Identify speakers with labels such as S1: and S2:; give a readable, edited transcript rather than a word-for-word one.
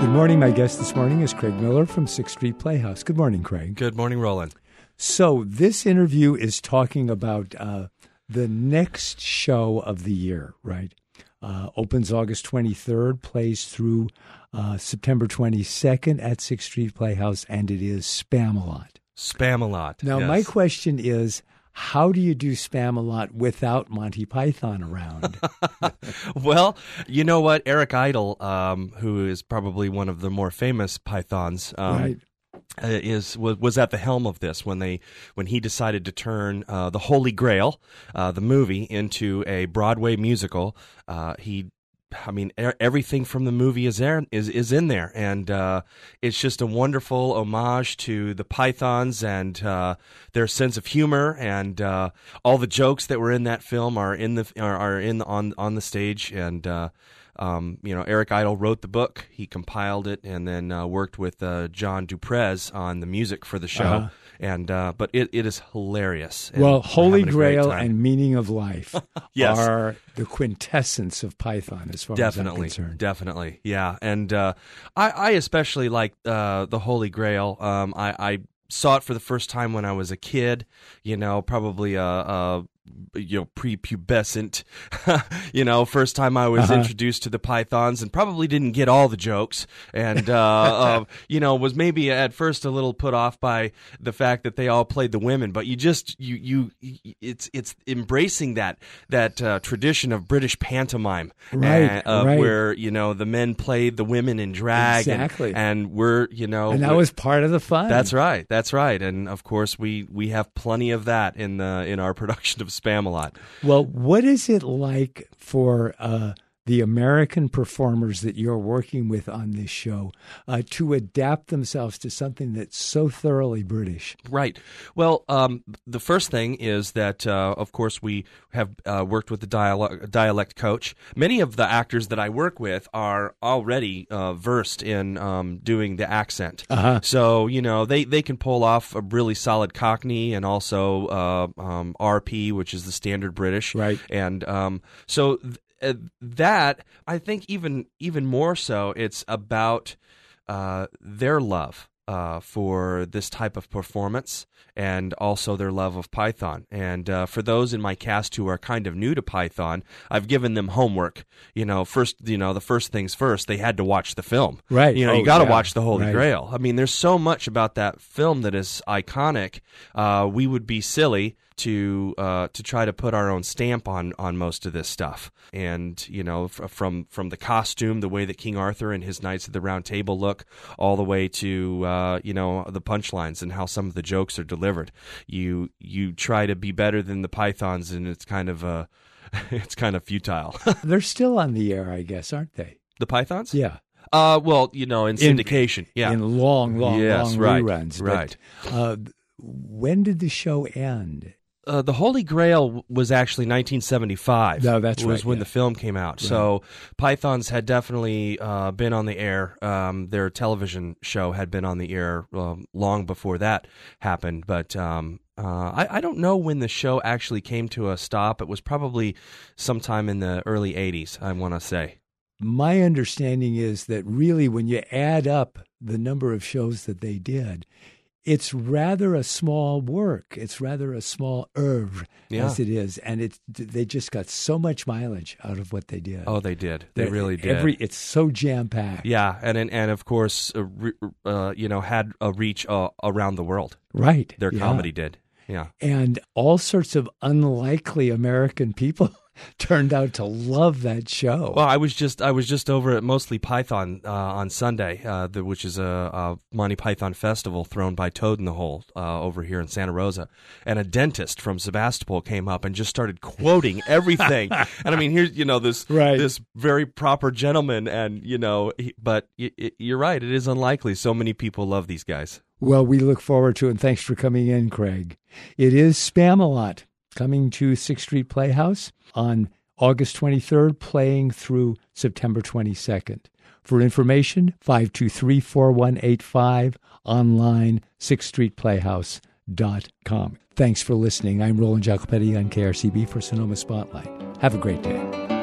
S1: Good morning. My guest this morning is Craig Miller from Sixth Street Playhouse. Good morning, Craig.
S2: Good morning, Roland.
S1: So this interview is talking about the next show of the year, right? Opens August 23rd, plays through September 22nd at Sixth Street Playhouse, and it is Spamalot.
S2: Spamalot.
S1: Now,
S2: yes.
S1: my question is, how do you do Spamalot without Monty Python around?
S2: Well, you know what? Eric Idle, who is probably one of the more famous Pythons,
S1: Right.
S2: was at the helm of this when he decided to turn the Holy Grail, the movie, into a Broadway musical. Everything from the movie is in there, and it's just a wonderful homage to the Pythons and their sense of humor, and all the jokes that were in that film are on the stage. And Eric Idle wrote the book, he compiled it, and then worked with John Duprez on the music for the show.
S1: Uh-huh.
S2: And but it is hilarious. And
S1: Well,
S2: we're
S1: Holy
S2: having a great
S1: Grail
S2: time.
S1: and Meaning of Life
S2: Yes.
S1: are the quintessence of Python, as far as I'm concerned.
S2: Definitely, yeah. And I especially like the Holy Grail. I saw it for the first time when I was a kid. Probably prepubescent. First time I was introduced to the Pythons, and probably didn't get all the jokes, and was maybe at first a little put off by the fact that they all played the women. But it's embracing that tradition of British pantomime,
S1: Right, right.
S2: where the men played the women in drag,
S1: Exactly.
S2: and we're
S1: And that was part of the fun.
S2: That's right. And of course we have plenty of that in our production of Spamalot.
S1: Well, what is it like for the American performers that you're working with on this show to adapt themselves to something that's so thoroughly British?
S2: Right. Well, the first thing is that, of course, we have worked with the dialect coach. Many of the actors that I work with are already versed in doing the accent.
S1: Uh-huh.
S2: So, they can pull off a really solid Cockney and also RP, which is the standard British.
S1: Right.
S2: And so that, I think even more so, it's about their love for this type of performance, and also their love of Python. And for those in my cast who are kind of new to Python, I've given them homework. First, the first things first, they had to watch the film.
S1: Right.
S2: You got to
S1: yeah.
S2: watch the Holy
S1: Right.
S2: Grail. I mean, there's so much about that film that is iconic. We would be silly to try to put our own stamp on most of this stuff. And from the costume, the way that King Arthur and his Knights of the Round Table look, all the way to the punchlines and how some of the jokes are delivered. You try to be better than the Pythons, and it's kind of futile.
S1: They're still on the air, I guess, aren't they?
S2: The Pythons?
S1: Yeah.
S2: In syndication. Yeah.
S1: In long
S2: Yes, right,
S1: reruns.
S2: right.
S1: But, when did the show end?
S2: The Holy Grail was actually 1975.
S1: No, that's
S2: was
S1: right,
S2: when
S1: yeah.
S2: the film came out. Right. So Pythons had definitely been on the air. Their television show had been on the air long before that happened. But I don't know when the show actually came to a stop. It was probably sometime in the early 80s, I want to say.
S1: My understanding is that really when you add up the number of shows that they did, it's rather a small work. It's rather a small oeuvre, as it is. And they just got so much mileage out of what they did.
S2: Oh, they did. They really did.
S1: It's so jam-packed.
S2: Yeah, and of course, had a reach around the world.
S1: Right.
S2: Their comedy did. Yeah.
S1: And all sorts of unlikely American people turned out to love that show.
S2: Well, I was just over at Mostly Python on Sunday, which is a Monty Python festival thrown by Toad in the Hole over here in Santa Rosa, and a dentist from Sebastopol came up and just started quoting everything. And I mean, here's this very proper gentleman, and but you're right, it is unlikely. So many people love these guys.
S1: Well, we look forward to it, and thanks for coming in, Craig. It is Spamalot, coming to Sixth Street Playhouse on August 23rd, playing through September 22nd. For information, 523-4185, online, sixthstreetplayhouse.com. Thanks for listening. I'm Roland Jacopetti on KRCB for Sonoma Spotlight. Have a great day.